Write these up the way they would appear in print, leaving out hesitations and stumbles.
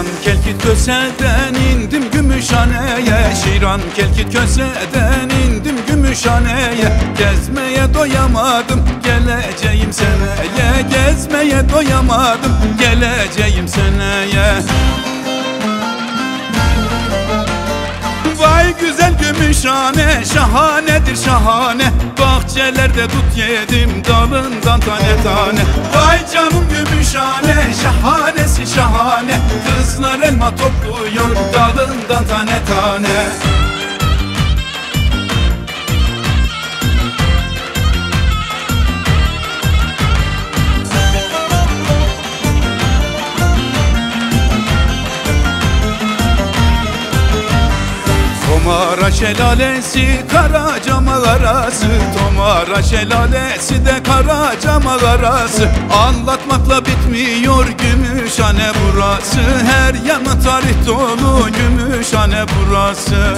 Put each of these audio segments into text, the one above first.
Şiran Kelkit Köse'den indim Gümüşhane'ye. Şiran Kelkit Köse'den indim Gümüşhane'ye. Gezmeye doyamadım, geleceğim seneye. Gezmeye doyamadım, geleceğim seneye. Vay güzel Gümüşhane, şahanedir şahane. Bahçelerde dut yedim, dalından tane tane. Vay canım Gümüşhane, şahanesi şahane. Kızlar elma topluyor, dalından tane tane. Tomara şelalesi Karaca mağarası. Tomara şelalesi de Karaca mağarası. Anlatmakla bitmiyor Gümüşhane burası. Her yanı tarih dolu Gümüşhane burası.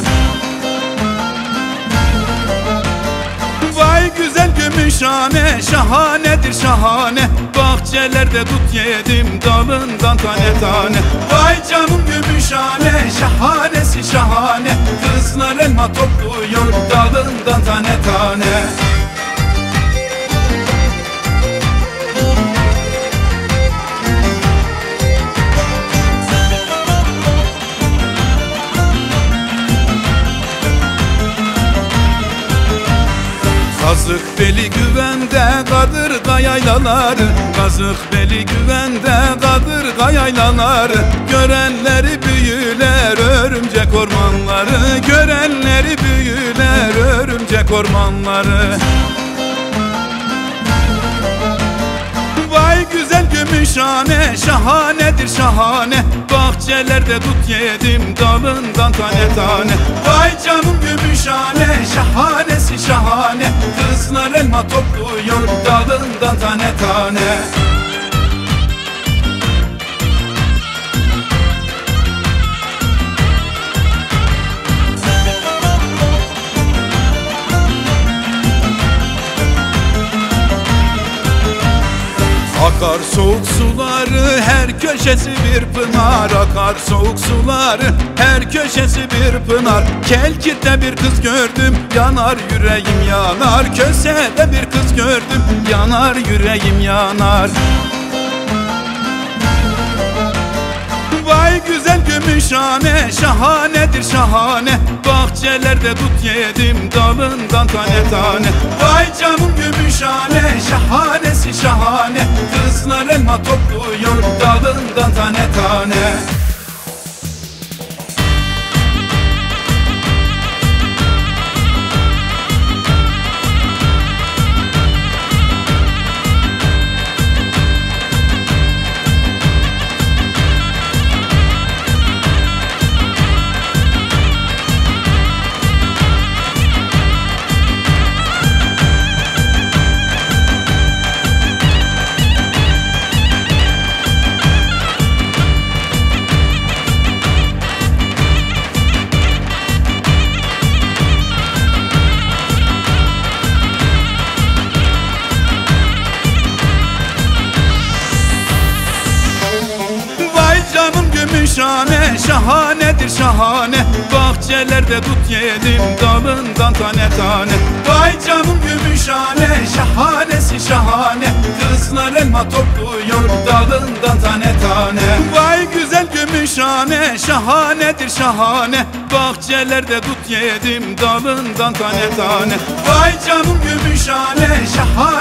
Vay güzel Gümüşhane, şahanedir şahane. Bahçelerde dut yedim, dalından tane tane. Vay canım Gümüşhane, şahanesi şahane. Kızlar elma topluyor, dalından tane tane. Kazıkbeli güvende kadırga yaylaları. Kazıkbeli güvende kadırga yaylaları. Görenleri büyüler örümcek ormanları. Görenleri büyüler örümcek ormanları. Vay güzel Gümüşhane, şahanedir şahane. Bahçelerde dut yedim, dalından tane tane. Vay canım Gümüşhane, şahanesi şahane. Kızlar elma topluyor, dalından tane tane. Akar soğuk suları, her köşesi bir pınar. Akar soğuk suları, her köşesi bir pınar. Kelkit'te bir kız gördüm, yanar yüreğim yanar. Köse'de bir kız gördüm, yanar yüreğim yanar. Vay güzel Gümüşhane, şahanedir şahane. Bahçelerde dut yedim, dalından tane tane. Vay canım Gümüşhane, şahanesi şahane. Kızlar elma topluyor, dalından tane tane. Gümüşhane, şahanedir şahane. Bahçelerde dut yedim, dalından tane tane. Vay canım Gümüşhane, şahanesi şahane. Kızlar elma topluyor, dalından tane tane. Vay güzel Gümüşhane, şahanedir şahane. Bahçelerde dut yedim, dalından tane tane. Vay canım Gümüşhane, şahane.